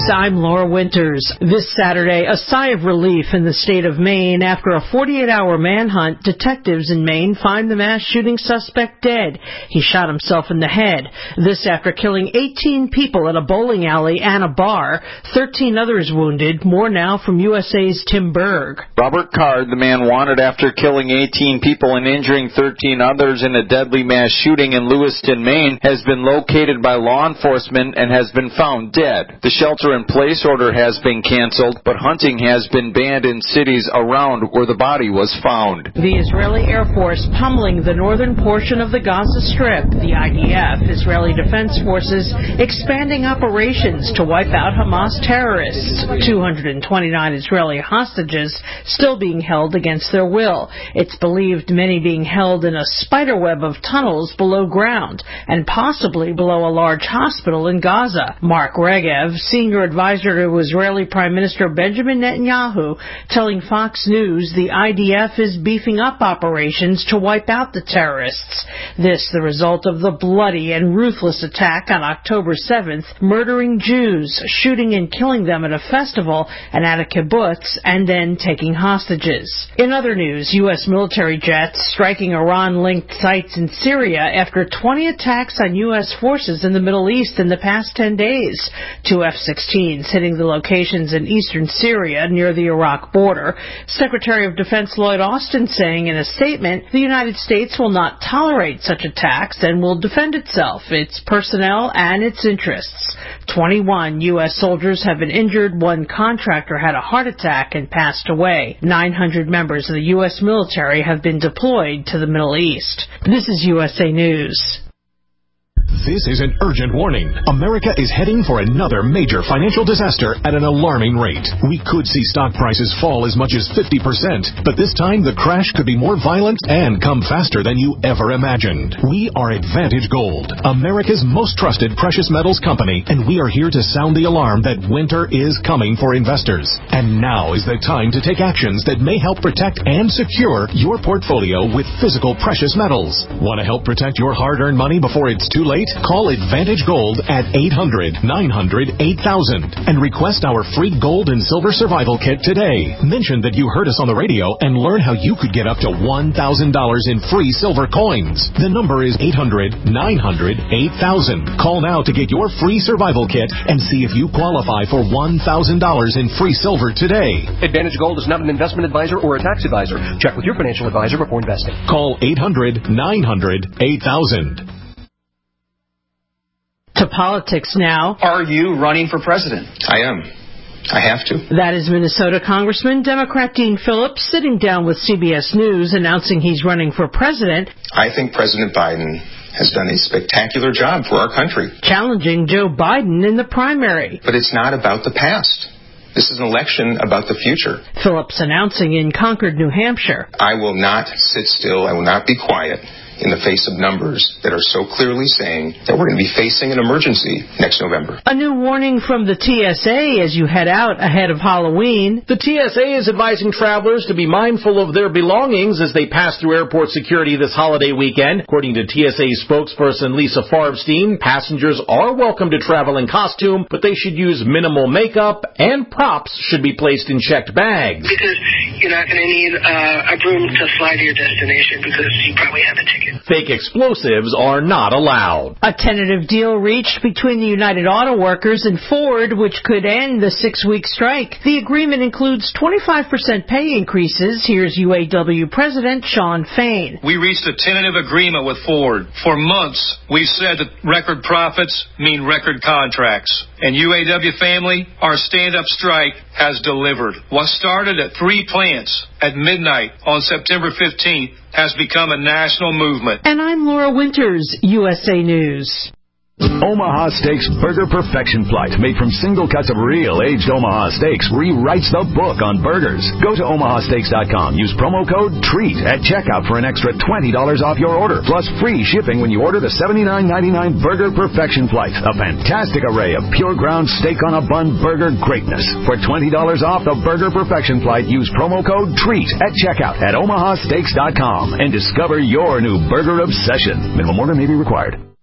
I'm Laura Winters. This Saturday, a sigh of relief in the state of Maine. After a 48-hour manhunt, detectives in Maine find the mass shooting suspect dead. He shot himself in the head. This after killing 18 people at a bowling alley and a bar. 13 others wounded. More now from USA's Tim Berg. Robert Card, the man wanted after killing 18 people and injuring 13 others in a deadly mass shooting in Lewiston, Maine, has been located by law enforcement and has been found dead. The shelter-in-place order has been canceled, but hunting has been banned in cities around where the body was found. The Israeli Air Force pummeling the northern portion of the Gaza Strip. The IDF, Israeli Defense Forces, expanding operations to wipe out Hamas terrorists. 229 Israeli hostages still being held against their will. It's believed many being held in a spiderweb of tunnels below ground and possibly below a large hospital in Gaza. Mark Regev, senior advisor to Israeli Prime Minister Benjamin Netanyahu, telling Fox News the IDF is beefing up operations to wipe out the terrorists. This the result of the bloody and ruthless attack on October 7th, murdering Jews, shooting and killing them at a festival and at a kibbutz, and then taking hostages. In other news, U.S. military jets striking Iran-linked sites in Syria after 20 attacks on U.S. forces in the Middle East in the past 10 days. 2 F-16s hitting the locations in eastern Syria near the Iraq border. Secretary of Defense Lloyd Austin saying in a statement, the United States will not tolerate such attacks and will defend itself, its personnel, and its interests. 21 U.S. soldiers have been injured. One contractor had a heart attack and passed away. 900 members of the U.S. military have been deployed to the Middle East. This is USA News. This is an urgent warning. America is heading for another major financial disaster at an alarming rate. We could see stock prices fall as much as 50%, but this time the crash could be more violent and come faster than you ever imagined. We are Advantage Gold, America's most trusted precious metals company, and we are here to sound the alarm that winter is coming for investors. And now is the time to take actions that may help protect and secure your portfolio with physical precious metals. Want to help protect your hard-earned money before it's too late? Call Advantage Gold at 800-900-8000 and request our free gold and silver survival kit today. Mention that you heard us on the radio and learn how you could get up to $1,000 in free silver coins. The number is 800-900-8000. Call now to get your free survival kit and see if you qualify for $1,000 in free silver today. Advantage Gold is not an investment advisor or a tax advisor. Check with your financial advisor before investing. Call 800-900-8000. To politics now. Are you running for president? I am. I have to. That is Minnesota Congressman Democrat Dean Phillips sitting down with CBS News announcing he's running for president. I think President Biden has done a spectacular job for our country. Challenging Joe Biden in the primary. But it's not about the past. This is an election about the future. Phillips announcing in Concord, New Hampshire. I will not sit still. I will not be quiet in the face of numbers that are so clearly saying that we're going to be facing an emergency next November. A new warning from the TSA as you head out ahead of Halloween. The TSA is advising travelers to be mindful of their belongings as they pass through airport security this holiday weekend. According to TSA spokesperson Lisa Farbstein, passengers are welcome to travel in costume, but they should use minimal makeup, and props should be placed in checked bags. Because you're not going to need a broom to fly to your destination because you probably have a ticket. Fake explosives are not allowed. A tentative deal reached between the United Auto Workers and Ford, which could end the 6-week strike. The agreement includes 25% pay increases. Here's UAW President Shawn Fain. We reached a tentative agreement with Ford. For months, we've said that record profits mean record contracts. And UAW family, our stand-up strike has delivered. What started at 3 plants at midnight on September 15th has become a national movement. And I'm Laura Winters, USA News. Omaha Steaks Burger Perfection Flight, made from single cuts of real aged Omaha steaks, rewrites the book on burgers. Go to omahasteaks.com. Use promo code TREAT at checkout for an extra $20 off your order, plus free shipping when you order the $79.99 Burger Perfection Flight. A fantastic array of pure ground steak on a bun burger greatness. For $20 off the Burger Perfection Flight, use promo code TREAT at checkout at omahasteaks.com and discover your new burger obsession. Minimum order may be required.